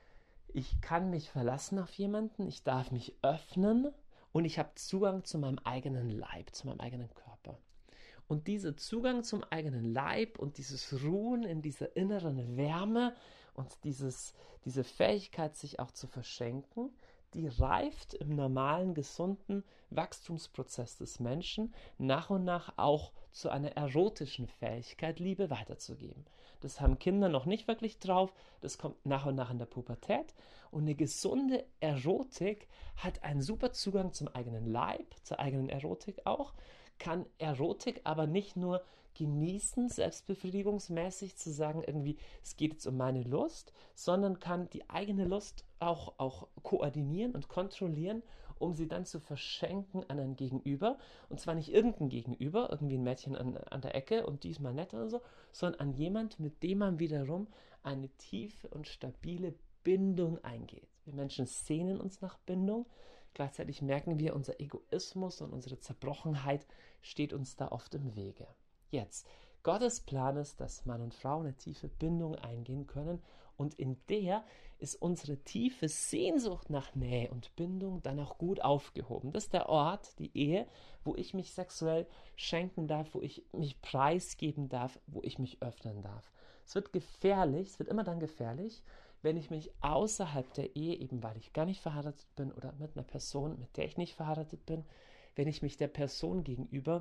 ich kann mich verlassen auf jemanden, ich darf mich öffnen und ich habe Zugang zu meinem eigenen Leib, zu meinem eigenen Körper. Und dieser Zugang zum eigenen Leib und dieses Ruhen in dieser inneren Wärme und dieses, diese Fähigkeit, sich auch zu verschenken, die reift im normalen, gesunden Wachstumsprozess des Menschen nach und nach auch zu einer erotischen Fähigkeit, Liebe weiterzugeben. Das haben Kinder noch nicht wirklich drauf, das kommt nach und nach in der Pubertät. Und eine gesunde Erotik hat einen super Zugang zum eigenen Leib, zur eigenen Erotik auch, kann Erotik aber nicht nur genießen, selbstbefriedigungsmäßig zu sagen, irgendwie, es geht jetzt um meine Lust, sondern kann die eigene Lust auch, auch koordinieren und kontrollieren, um sie dann zu verschenken an ein Gegenüber. Und zwar nicht irgendein Gegenüber, irgendwie ein Mädchen an, an der Ecke und diesmal nett oder so, sondern an jemand, mit dem man wiederum eine tiefe und stabile Bindung eingeht. Wir Menschen sehnen uns nach Bindung. Gleichzeitig merken wir, unser Egoismus und unsere Zerbrochenheit steht uns da oft im Wege. Jetzt, Gottes Plan ist, dass Mann und Frau eine tiefe Bindung eingehen können und in der ist unsere tiefe Sehnsucht nach Nähe und Bindung dann auch gut aufgehoben. Das ist der Ort, die Ehe, wo ich mich sexuell schenken darf, wo ich mich preisgeben darf, wo ich mich öffnen darf. Es wird gefährlich, es wird immer dann gefährlich, wenn ich mich außerhalb der Ehe, eben weil ich gar nicht verheiratet bin oder mit einer Person, mit der ich nicht verheiratet bin, wenn ich mich der Person gegenüber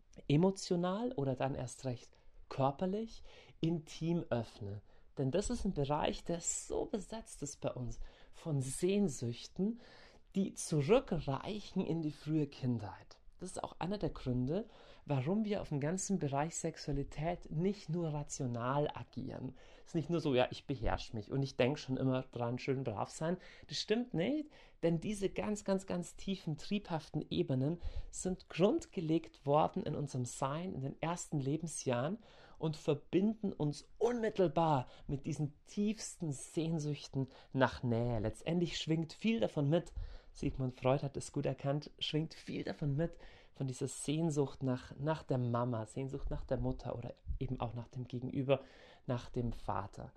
emotional oder dann erst recht körperlich, intim öffne. Denn das ist ein Bereich, der so besetzt ist bei uns von Sehnsüchten, die zurückreichen in die frühe Kindheit. Das ist auch einer der Gründe, warum wir auf dem ganzen Bereich Sexualität nicht nur rational agieren. Es ist nicht nur so, ja, ich beherrsche mich und ich denke schon immer dran, schön brav sein. Das stimmt nicht, denn diese ganz, ganz, ganz tiefen, triebhaften Ebenen sind grundgelegt worden in unserem Sein in den ersten Lebensjahren und verbinden uns unmittelbar mit diesen tiefsten Sehnsüchten nach Nähe. Letztendlich schwingt viel davon mit, Sigmund Freud hat es gut erkannt, schwingt viel davon mit, von dieser Sehnsucht nach, nach der Mama, Sehnsucht nach der Mutter oder eben auch nach dem Gegenüber, nach dem Vater.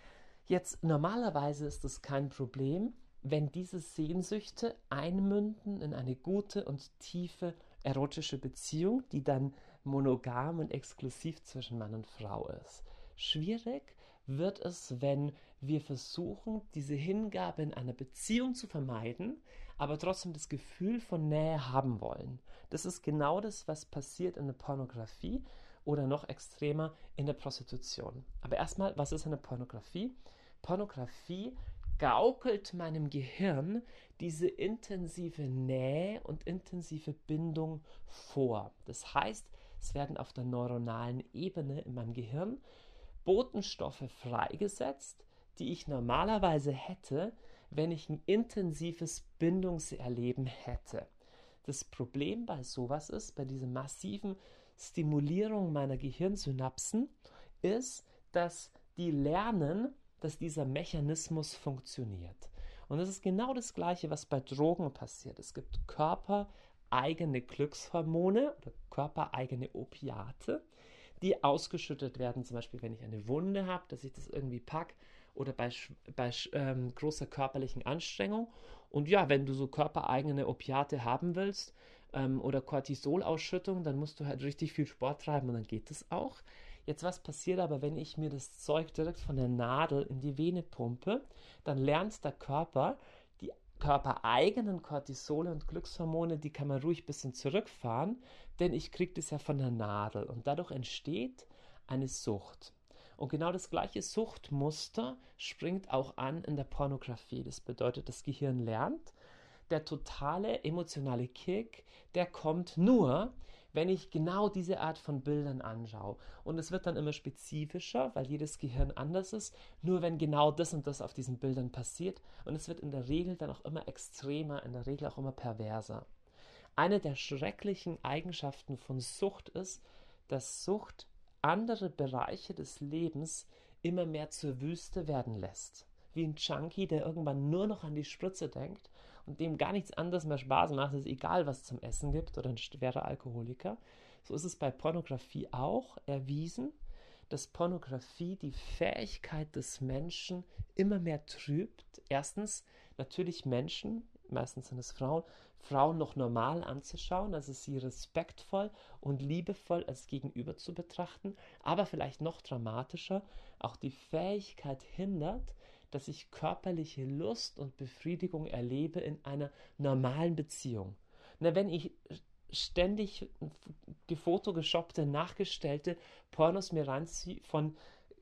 Jetzt, normalerweise ist es kein Problem, wenn diese Sehnsüchte einmünden in eine gute und tiefe erotische Beziehung, die dann monogam und exklusiv zwischen Mann und Frau ist. Schwierig wird es, wenn wir versuchen, diese Hingabe in einer Beziehung zu vermeiden, aber trotzdem das Gefühl von Nähe haben wollen. Das ist genau das, was passiert in der Pornografie oder noch extremer in der Prostitution. Aber erstmal, was ist eine Pornografie? Pornografie gaukelt meinem Gehirn diese intensive Nähe und intensive Bindung vor. Das heißt, es werden auf der neuronalen Ebene in meinem Gehirn Botenstoffe freigesetzt, die ich normalerweise hätte, wenn ich ein intensives Bindungserleben hätte. Das Problem bei sowas ist, bei dieser massiven Stimulierung meiner Gehirnsynapsen, ist, dass die lernen, dass dieser Mechanismus funktioniert. Und das ist genau das Gleiche, was bei Drogen passiert. Es gibt körpereigene Glückshormone oder körpereigene Opiate, die ausgeschüttet werden, zum Beispiel, wenn ich eine Wunde habe, dass ich das irgendwie packe oder bei, bei ähm, großer körperlichen Anstrengung. Und ja, wenn du so körpereigene Opiate haben willst ähm, oder Cortisolausschüttung, dann musst du halt richtig viel Sport treiben und dann geht das auch. Jetzt, was passiert aber, wenn ich mir das Zeug direkt von der Nadel in die Vene pumpe? Dann lernt der Körper, die körpereigenen Cortisole und Glückshormone, die kann man ruhig ein bisschen zurückfahren, denn ich kriege das ja von der Nadel und dadurch entsteht eine Sucht. Und genau das gleiche Suchtmuster springt auch an in der Pornografie. Das bedeutet, das Gehirn lernt, der totale emotionale Kick, der kommt nur, wenn ich genau diese Art von Bildern anschaue. Und es wird dann immer spezifischer, weil jedes Gehirn anders ist, nur wenn genau das und das auf diesen Bildern passiert. Und es wird in der Regel dann auch immer extremer, in der Regel auch immer perverser. Eine der schrecklichen Eigenschaften von Sucht ist, dass Sucht andere Bereiche des Lebens immer mehr zur Wüste werden lässt. Wie ein Junkie, der irgendwann nur noch an die Spritze denkt und dem gar nichts anderes mehr Spaß macht, ist egal, was es zum Essen gibt, oder ein schwerer Alkoholiker. So ist es bei Pornografie auch erwiesen, dass Pornografie die Fähigkeit des Menschen immer mehr trübt. Erstens natürlich Menschen, meistens sind es Frauen, Frauen noch normal anzuschauen, also sie respektvoll und liebevoll als Gegenüber zu betrachten, aber vielleicht noch dramatischer, auch die Fähigkeit hindert, dass ich körperliche Lust und Befriedigung erlebe in einer normalen Beziehung. Na, wenn ich ständig gefotoshoppte, nachgestellte Pornos mir reinziehe von,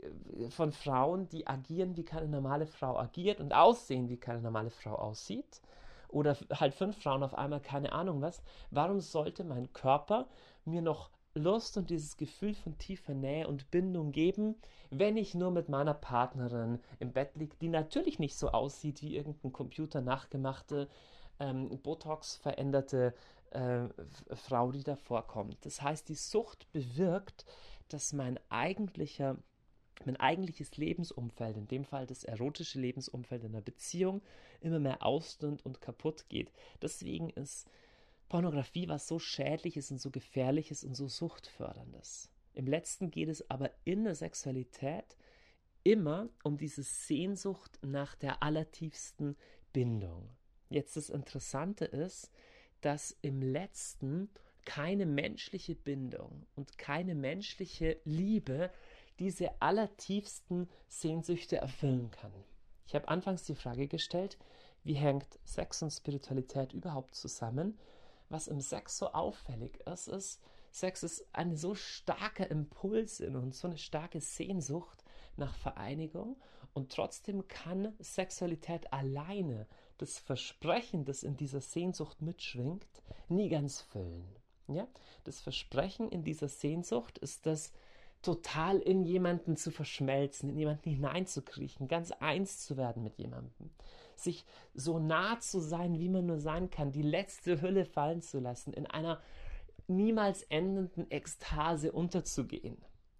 von Frauen, die agieren, wie keine normale Frau agiert und aussehen, wie keine normale Frau aussieht, oder halt fünf Frauen auf einmal, keine Ahnung was, warum sollte mein Körper mir noch Lust und dieses Gefühl von tiefer Nähe und Bindung geben, wenn ich nur mit meiner Partnerin im Bett liege, die natürlich nicht so aussieht wie irgendein Computer nachgemachte, ähm, Botox veränderte äh, Frau, die da vorkommt. Das heißt, die Sucht bewirkt, dass mein eigentlicher mein eigentliches Lebensumfeld, in dem Fall das erotische Lebensumfeld in der Beziehung, immer mehr ausdünnt und kaputt geht. Deswegen ist Pornografie was so Schädliches und so Gefährliches und so Suchtförderndes. Im Letzten geht es aber in der Sexualität immer um diese Sehnsucht nach der allertiefsten Bindung. Jetzt das Interessante ist, dass im Letzten keine menschliche Bindung und keine menschliche Liebe diese allertiefsten Sehnsüchte erfüllen kann. Ich habe anfangs die Frage gestellt, wie hängt Sex und Spiritualität überhaupt zusammen? Was im Sex so auffällig ist, ist, Sex ist ein so starker Impuls in uns, so eine starke Sehnsucht nach Vereinigung, und trotzdem kann Sexualität alleine das Versprechen, das in dieser Sehnsucht mitschwingt, nie ganz füllen. Ja? Das Versprechen in dieser Sehnsucht ist das, total in jemanden zu verschmelzen, in jemanden hineinzukriechen, ganz eins zu werden mit jemandem, sich so nah zu sein, wie man nur sein kann, die letzte Hülle fallen zu lassen, in einer niemals endenden Ekstase unterzugehen.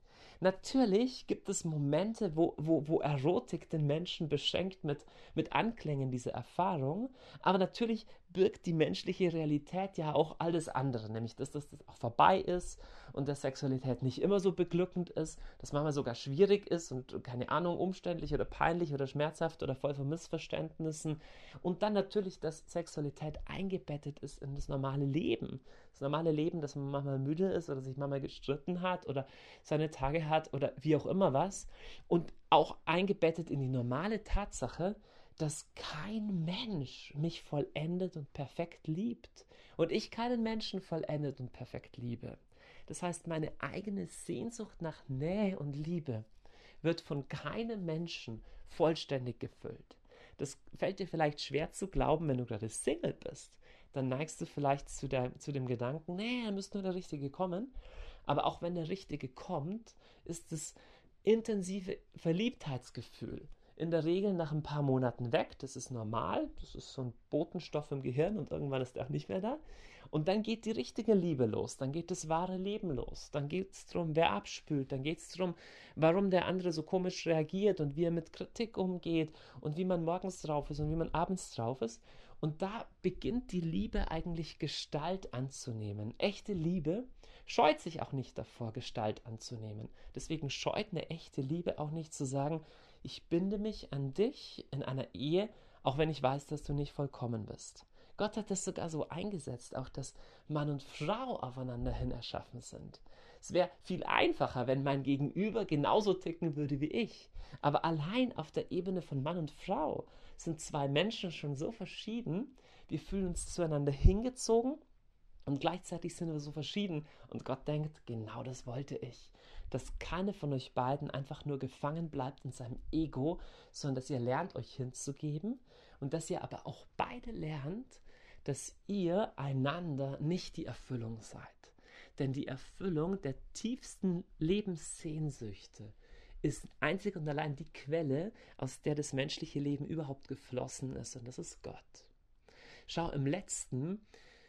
Natürlich gibt es Momente, wo, wo, wo Erotik den Menschen beschenkt mit, mit Anklängen dieser Erfahrung, aber natürlich birgt die menschliche Realität ja auch alles andere, nämlich dass das auch vorbei ist und dass Sexualität nicht immer so beglückend ist, dass manchmal sogar schwierig ist und, keine Ahnung, umständlich oder peinlich oder schmerzhaft oder voll von Missverständnissen, und dann natürlich, dass Sexualität eingebettet ist in das normale Leben. Das normale Leben, dass man manchmal müde ist oder sich manchmal gestritten hat oder seine Tage hat oder wie auch immer was, und auch eingebettet in die normale Tatsache, dass kein Mensch mich vollendet und perfekt liebt und ich keinen Menschen vollendet und perfekt liebe. Das heißt, meine eigene Sehnsucht nach Nähe und Liebe wird von keinem Menschen vollständig gefüllt. Das fällt dir vielleicht schwer zu glauben, wenn du gerade Single bist. Dann neigst du vielleicht zu, der, zu dem Gedanken, nee, da müsste nur der Richtige kommen. Aber auch wenn der Richtige kommt, ist das intensive Verliebtheitsgefühl in der Regel nach ein paar Monaten weg. Das ist normal, das ist so ein Botenstoff im Gehirn und irgendwann ist er auch nicht mehr da. Und dann geht die richtige Liebe los, dann geht das wahre Leben los. Dann geht es darum, wer abspült, dann geht es darum, warum der andere so komisch reagiert und wie er mit Kritik umgeht und wie man morgens drauf ist und wie man abends drauf ist. Und da beginnt die Liebe eigentlich Gestalt anzunehmen. Echte Liebe scheut sich auch nicht davor, Gestalt anzunehmen. Deswegen scheut eine echte Liebe auch nicht zu sagen, ich binde mich an dich in einer Ehe, auch wenn ich weiß, dass du nicht vollkommen bist. Gott hat das sogar so eingesetzt, auch dass Mann und Frau aufeinander hin erschaffen sind. Es wäre viel einfacher, wenn mein Gegenüber genauso ticken würde wie ich. Aber allein auf der Ebene von Mann und Frau sind zwei Menschen schon so verschieden, wir fühlen uns zueinander hingezogen und gleichzeitig sind wir so verschieden. Und Gott denkt, genau das wollte ich. Dass keiner von euch beiden einfach nur gefangen bleibt in seinem Ego, sondern dass ihr lernt, euch hinzugeben und dass ihr aber auch beide lernt, dass ihr einander nicht die Erfüllung seid. Denn die Erfüllung der tiefsten Lebenssehnsüchte ist einzig und allein die Quelle, aus der das menschliche Leben überhaupt geflossen ist, und das ist Gott. Schau, im Letzten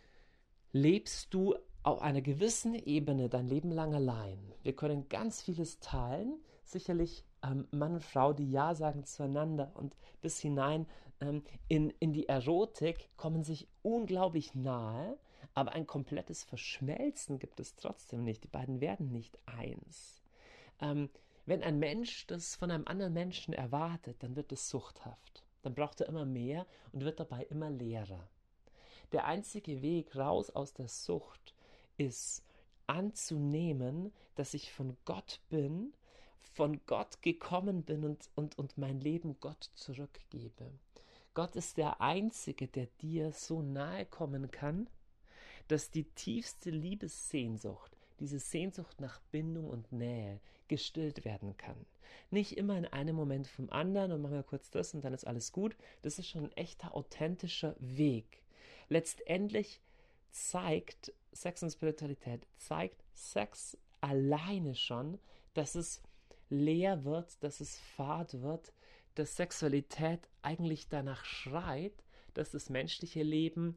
lebst du auf einer gewissen Ebene dein Leben lang allein. Wir können ganz vieles teilen, sicherlich ähm, Mann und Frau, die Ja sagen zueinander, und bis hinein ähm, in, in die Erotik kommen sich unglaublich nahe, aber ein komplettes Verschmelzen gibt es trotzdem nicht. Die beiden werden nicht eins. Ähm, wenn ein Mensch das von einem anderen Menschen erwartet, dann wird es suchthaft. Dann braucht er immer mehr und wird dabei immer leerer. Der einzige Weg raus aus der Sucht ist anzunehmen, dass ich von Gott bin, von Gott gekommen bin und, und, und mein Leben Gott zurückgebe. Gott ist der Einzige, der dir so nahe kommen kann, dass die tiefste Liebessehnsucht, diese Sehnsucht nach Bindung und Nähe, gestillt werden kann. Nicht immer in einem Moment vom anderen und machen wir kurz das und dann ist alles gut. Das ist schon ein echter, authentischer Weg. Letztendlich zeigt Sex und Spiritualität, zeigt Sex alleine schon, dass es leer wird, dass es fad wird, dass Sexualität eigentlich danach schreit, dass das menschliche Leben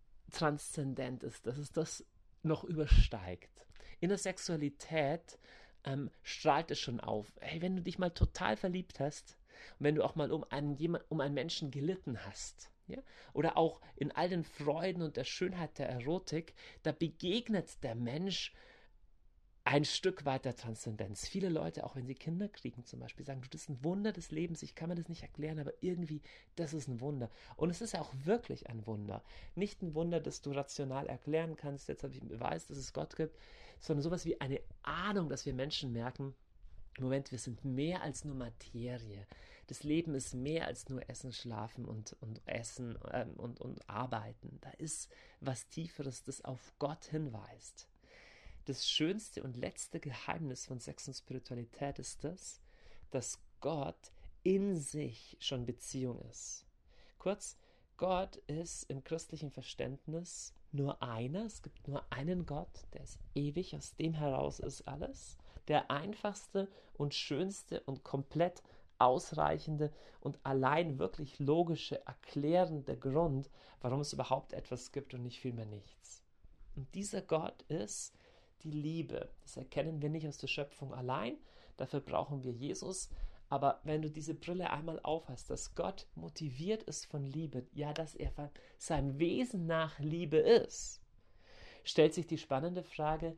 transzendent ist, dass es das noch übersteigt. In der Sexualität ähm, strahlt es schon auf. Hey, wenn du dich mal total verliebt hast und wenn du auch mal um einen, jemand, um einen Menschen gelitten hast, ja, oder auch in all den Freuden und der Schönheit der Erotik, da begegnet der Mensch ein Stück weit der Transzendenz. Viele Leute, auch wenn sie Kinder kriegen zum Beispiel, sagen, du, das ist ein Wunder des Lebens, ich kann mir das nicht erklären, aber irgendwie, das ist ein Wunder. Und es ist ja auch wirklich ein Wunder. Nicht ein Wunder, das du rational erklären kannst, jetzt habe ich einen Beweis, dass es Gott gibt, sondern sowas wie eine Ahnung, dass wir Menschen merken, Moment, wir sind mehr als nur Materie. Das Leben ist mehr als nur Essen, Schlafen und, und Essen ähm, und, und Arbeiten. Da ist was Tieferes, das auf Gott hinweist. Das schönste und letzte Geheimnis von Sex und Spiritualität ist das, dass Gott in sich schon Beziehung ist. Kurz, Gott ist im christlichen Verständnis nur einer. Es gibt nur einen Gott, der ist ewig, aus dem heraus ist alles. Der einfachste und schönste und komplett ausreichende und allein wirklich logische, erklärende Grund, warum es überhaupt etwas gibt und nicht vielmehr nichts. Und dieser Gott ist die Liebe. Das erkennen wir nicht aus der Schöpfung allein, dafür brauchen wir Jesus. Aber wenn du diese Brille einmal aufhast, dass Gott motiviert ist von Liebe, ja, dass er von seinem Wesen nach Liebe ist, stellt sich die spannende Frage,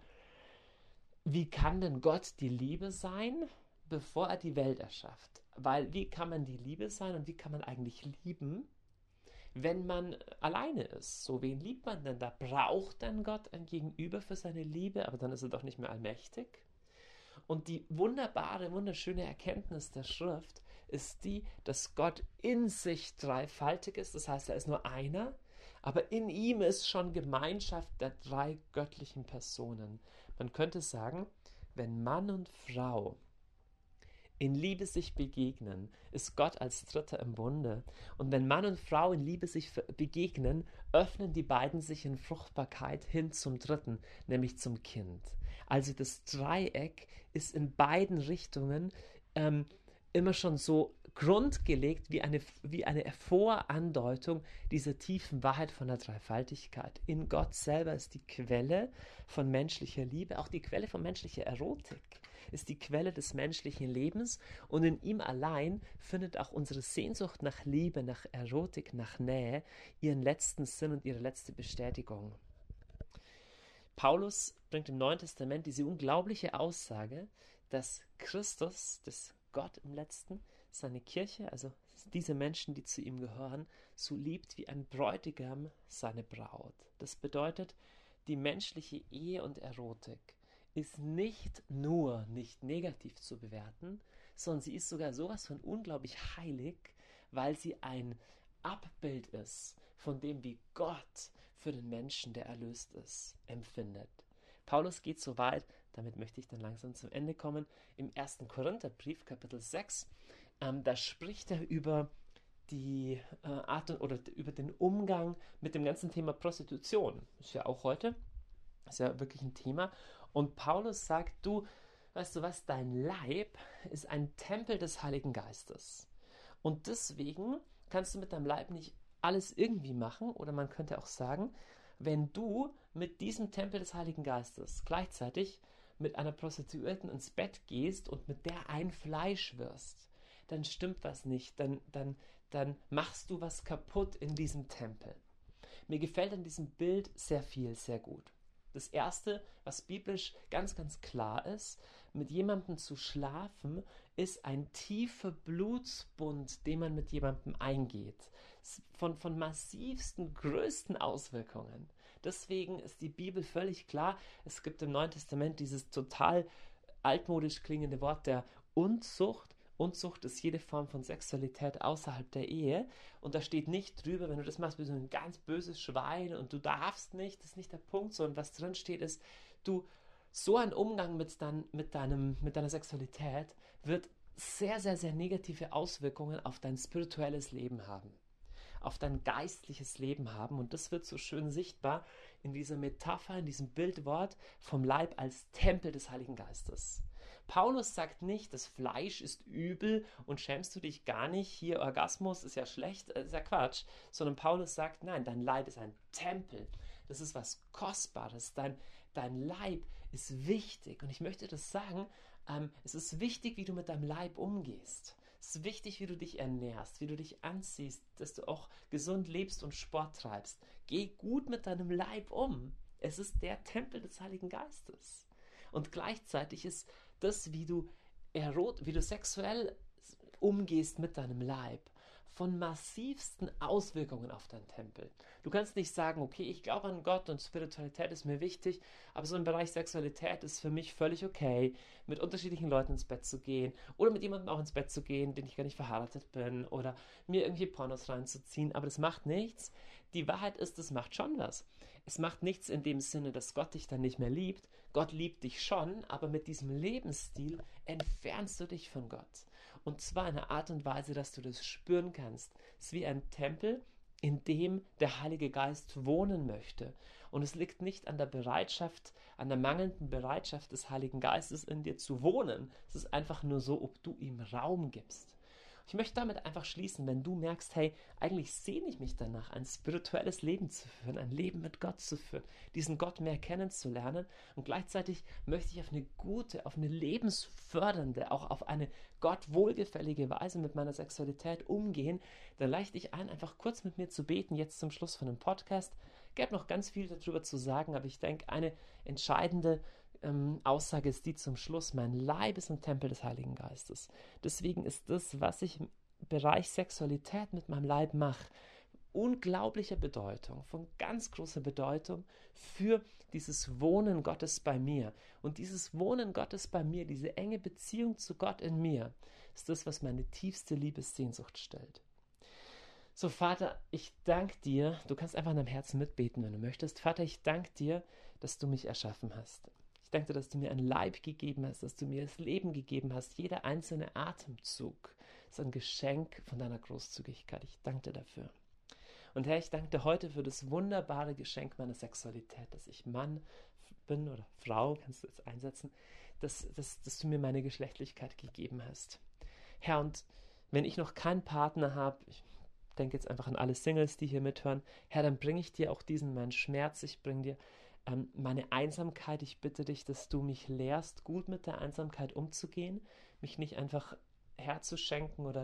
wie kann denn Gott die Liebe sein, bevor er die Welt erschafft? Weil wie kann man die Liebe sein und wie kann man eigentlich lieben, wenn man alleine ist? So, wen liebt man denn? Da braucht dann Gott ein Gegenüber für seine Liebe, aber dann ist er doch nicht mehr allmächtig. Und die wunderbare, wunderschöne Erkenntnis der Schrift ist die, dass Gott in sich dreifaltig ist. Das heißt, er ist nur einer, aber in ihm ist schon Gemeinschaft der drei göttlichen Personen. Man könnte sagen, wenn Mann und Frau in Liebe sich begegnen, ist Gott als Dritter im Bunde. Und wenn Mann und Frau in Liebe sich begegnen, öffnen die beiden sich in Fruchtbarkeit hin zum Dritten, nämlich zum Kind. Also das Dreieck ist in beiden Richtungen ähm, immer schon so grundgelegt wie eine, wie eine Vorandeutung dieser tiefen Wahrheit von der Dreifaltigkeit. In Gott selber ist die Quelle von menschlicher Liebe, auch die Quelle von menschlicher Erotik, ist die Quelle des menschlichen Lebens, und in ihm allein findet auch unsere Sehnsucht nach Liebe, nach Erotik, nach Nähe ihren letzten Sinn und ihre letzte Bestätigung. Paulus bringt im Neuen Testament diese unglaubliche Aussage, dass Christus, dass Gott im Letzten, seine Kirche, also diese Menschen, die zu ihm gehören, so liebt wie ein Bräutigam seine Braut. Das bedeutet, die menschliche Ehe und Erotik ist nicht nur nicht negativ zu bewerten, sondern sie ist sogar sowas von unglaublich heilig, weil sie ein Abbild ist von dem, wie Gott für den Menschen, der erlöst ist, empfindet. Paulus geht so weit, damit möchte ich dann langsam zum Ende kommen, im ersten Korintherbrief, Kapitel sechs, ähm, da spricht er über die äh, Art und, oder über den Umgang mit dem ganzen Thema Prostitution. Ist ja auch heute, ist ja wirklich ein Thema. Und Paulus sagt, du, weißt du was, dein Leib ist ein Tempel des Heiligen Geistes. Und deswegen kannst du mit deinem Leib nicht alles irgendwie machen, oder man könnte auch sagen, wenn du mit diesem Tempel des Heiligen Geistes gleichzeitig mit einer Prostituierten ins Bett gehst und mit der ein Fleisch wirst, dann stimmt was nicht, dann, dann, dann machst du was kaputt in diesem Tempel. Mir gefällt an diesem Bild sehr viel, sehr gut. Das Erste, was biblisch ganz, ganz klar ist, mit jemandem zu schlafen, ist ein tiefer Blutsbund, den man mit jemandem eingeht. Von, von massivsten, größten Auswirkungen. Deswegen ist die Bibel völlig klar. Es gibt im Neuen Testament dieses total altmodisch klingende Wort der Unzucht. Unzucht ist jede Form von Sexualität außerhalb der Ehe. Und da steht nicht drüber, wenn du das machst, bist du ein ganz böses Schwein und du darfst nicht. Das ist nicht der Punkt, sondern was drin steht ist, du, so ein Umgang mit, dein, mit, deinem, mit deiner Sexualität wird sehr, sehr, sehr negative Auswirkungen auf dein spirituelles Leben haben, auf dein geistliches Leben haben. Und das wird so schön sichtbar in dieser Metapher, in diesem Bildwort vom Leib als Tempel des Heiligen Geistes. Paulus sagt nicht, das Fleisch ist übel und schämst du dich gar nicht, hier Orgasmus ist ja schlecht, ist ja Quatsch, sondern Paulus sagt, nein, dein Leib ist ein Tempel, das ist was Kostbares, dein, dein Leib ist wichtig. Und ich möchte das sagen, Ähm, es ist wichtig, wie du mit deinem Leib umgehst. Es ist wichtig, wie du dich ernährst, wie du dich anziehst, dass du auch gesund lebst und Sport treibst. Geh gut mit deinem Leib um. Es ist der Tempel des Heiligen Geistes. Und gleichzeitig ist das, wie du erot, wie du sexuell umgehst mit deinem Leib, von massivsten Auswirkungen auf deinen Tempel. Du kannst nicht sagen, okay, ich glaube an Gott und Spiritualität ist mir wichtig, aber so im Bereich Sexualität ist für mich völlig okay, mit unterschiedlichen Leuten ins Bett zu gehen oder mit jemandem auch ins Bett zu gehen, den ich gar nicht verheiratet bin oder mir irgendwie Pornos reinzuziehen, aber das macht nichts. Die Wahrheit ist, es macht schon was. Es macht nichts in dem Sinne, dass Gott dich dann nicht mehr liebt. Gott liebt dich schon, aber mit diesem Lebensstil entfernst du dich von Gott. Und zwar in einer Art und Weise, dass du das spüren kannst. Es ist wie ein Tempel, in dem der Heilige Geist wohnen möchte. Und es liegt nicht an der Bereitschaft, an der mangelnden Bereitschaft des Heiligen Geistes in dir zu wohnen. Es ist einfach nur so, ob du ihm Raum gibst. Ich möchte damit einfach schließen, wenn du merkst, hey, eigentlich sehne ich mich danach, ein spirituelles Leben zu führen, ein Leben mit Gott zu führen, diesen Gott mehr kennenzulernen und gleichzeitig möchte ich auf eine gute, auf eine lebensfördernde, auch auf eine Gott wohlgefällige Weise mit meiner Sexualität umgehen, dann lade ich dich ein, einfach kurz mit mir zu beten, jetzt zum Schluss von dem Podcast. Ich habe noch ganz viel darüber zu sagen, aber ich denke, eine entscheidende ähm, Aussage ist die zum Schluss: Mein Leib ist ein Tempel des Heiligen Geistes. Deswegen ist das, was ich im Bereich Sexualität mit meinem Leib mache, unglaublicher Bedeutung, von ganz großer Bedeutung für dieses Wohnen Gottes bei mir. Und dieses Wohnen Gottes bei mir, diese enge Beziehung zu Gott in mir, ist das, was meine tiefste Liebessehnsucht stellt. So, Vater, ich danke dir, du kannst einfach in deinem Herzen mitbeten, wenn du möchtest. Vater, ich danke dir, dass du mich erschaffen hast. Ich danke dir, dass du mir ein Leib gegeben hast, dass du mir das Leben gegeben hast. Jeder einzelne Atemzug ist ein Geschenk von deiner Großzügigkeit. Ich danke dir dafür. Und Herr, ich danke dir heute für das wunderbare Geschenk meiner Sexualität, dass ich Mann bin oder Frau, kannst du jetzt einsetzen, dass, dass, dass du mir meine Geschlechtlichkeit gegeben hast. Herr, und wenn ich noch keinen Partner habe, ich denke jetzt einfach an alle Singles, die hier mithören, Herr, dann bringe ich dir auch diesen meinen Schmerz, ich bringe dir ähm, meine Einsamkeit, ich bitte dich, dass du mich lehrst, gut mit der Einsamkeit umzugehen, mich nicht einfach herzuschenken oder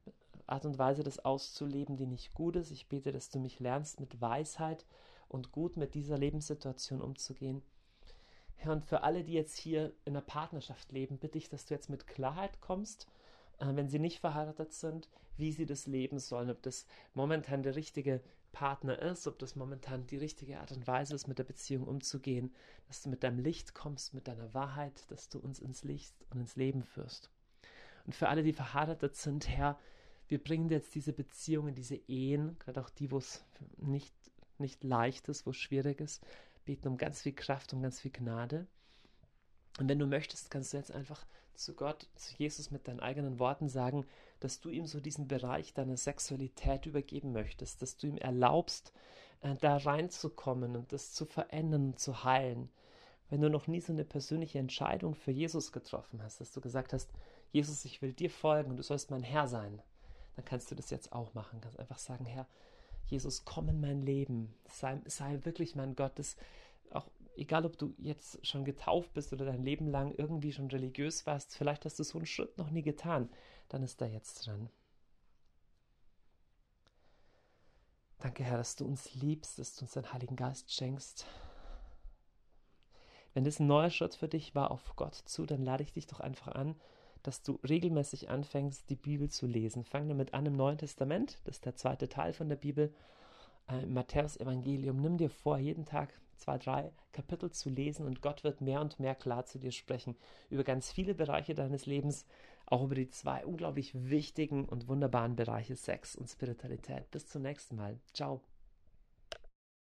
Art und Weise, das auszuleben, die nicht gut ist. Ich bete, dass du mich lernst, mit Weisheit und gut mit dieser Lebenssituation umzugehen. Herr, und für alle, die jetzt hier in einer Partnerschaft leben, bitte ich, dass du jetzt mit Klarheit kommst, äh, wenn sie nicht verheiratet sind, wie sie das leben sollen, ob das momentan der richtige Partner ist, ob das momentan die richtige Art und Weise ist, mit der Beziehung umzugehen, dass du mit deinem Licht kommst, mit deiner Wahrheit, dass du uns ins Licht und ins Leben führst. Und für alle, die verheiratet sind, Herr, wir bringen dir jetzt diese Beziehungen, diese Ehen, gerade auch die, wo es nicht, nicht leicht ist, wo es schwierig ist, beten um ganz viel Kraft und ganz viel Gnade. Und wenn du möchtest, kannst du jetzt einfach zu Gott, zu Jesus mit deinen eigenen Worten sagen, dass du ihm so diesen Bereich deiner Sexualität übergeben möchtest, dass du ihm erlaubst, äh, da reinzukommen und das zu verändern und zu heilen. Wenn du noch nie so eine persönliche Entscheidung für Jesus getroffen hast, dass du gesagt hast, Jesus, ich will dir folgen und du sollst mein Herr sein, dann kannst du das jetzt auch machen. Kannst einfach sagen, Herr, Jesus, komm in mein Leben, sei, sei wirklich mein Gott. Das, auch egal, ob du jetzt schon getauft bist oder dein Leben lang irgendwie schon religiös warst, vielleicht hast du so einen Schritt noch nie getan, dann ist da jetzt dran. Danke, Herr, dass du uns liebst, dass du uns deinen Heiligen Geist schenkst. Wenn das ein neuer Schritt für dich war auf Gott zu, dann lade ich dich doch einfach an, dass du regelmäßig anfängst, die Bibel zu lesen. Fang damit an im Neuen Testament, das ist der zweite Teil von der Bibel, äh, im Matthäus-Evangelium. Nimm dir vor, jeden Tag zwei, drei Kapitel zu lesen und Gott wird mehr und mehr klar zu dir sprechen über ganz viele Bereiche deines Lebens, auch über die zwei unglaublich wichtigen und wunderbaren Bereiche Sex und Spiritualität. Bis zum nächsten Mal. Ciao.